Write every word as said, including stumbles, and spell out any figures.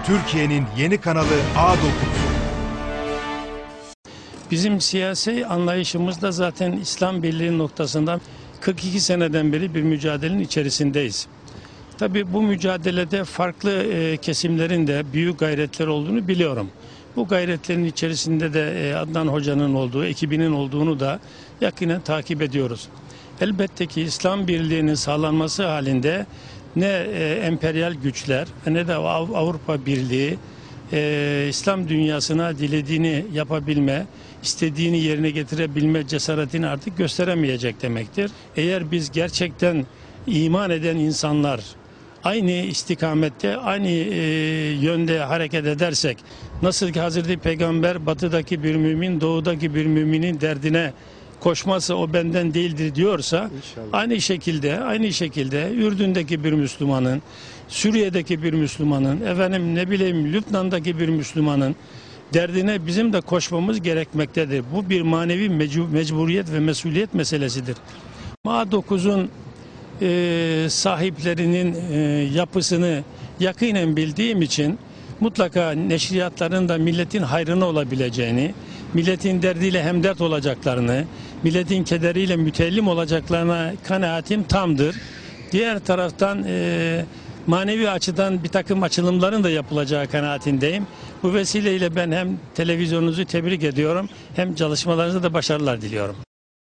Türkiye'nin yeni kanalı A dokuz. Bizim siyasi anlayışımızda zaten İslam Birliği noktasında kırk iki seneden beri bir mücadelenin içerisindeyiz. Tabii bu mücadelede farklı e, kesimlerin de büyük gayretler olduğunu biliyorum. Bu gayretlerin içerisinde de e, Adnan Hoca'nın olduğu, ekibinin olduğunu da yakinen takip ediyoruz. Elbette ki İslam Birliği'nin sağlanması halinde ne e, emperyal güçler ne de Av- Avrupa Birliği e, İslam dünyasına dilediğini yapabilme, istediğini yerine getirebilme cesaretini artık gösteremeyecek demektir. Eğer biz gerçekten iman eden insanlar aynı istikamette, aynı e, yönde hareket edersek, nasıl ki Hazreti Peygamber batıdaki bir mümin, doğudaki bir müminin derdine koşması o benden değildir diyorsa, İnşallah. aynı şekilde, aynı şekilde Ürdün'deki bir Müslümanın, Suriye'deki bir Müslümanın, efendim ne bileyim Lübnan'daki bir Müslümanın derdine bizim de koşmamız gerekmektedir. Bu bir manevi mecburiyet ve mesuliyet meselesidir. A dokuzun e, sahiplerinin e, yapısını yakinen bildiğim için mutlaka neşriyatların da milletin hayrına olabileceğini, milletin derdiyle hemdert olacaklarını, milletin kederiyle mütellim olacaklarına kanaatim tamdır. Diğer taraftan e, manevi açıdan bir takım açılımların da yapılacağı kanaatindeyim. Bu vesileyle ben hem televizyonunuzu tebrik ediyorum hem çalışmalarınızda da başarılar diliyorum.